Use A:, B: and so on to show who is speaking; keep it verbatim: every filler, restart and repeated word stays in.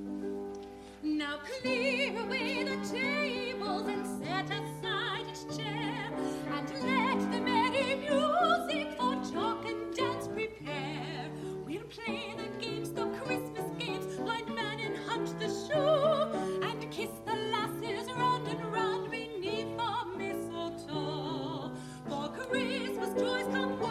A: Now clear away the tables and set aside each chair, and let the merry music for talk and dance prepare. We'll play the games, the Christmas games, blind man and hunt the shoe, and kiss the lasses round and round beneath our mistletoe. For Christmas joys come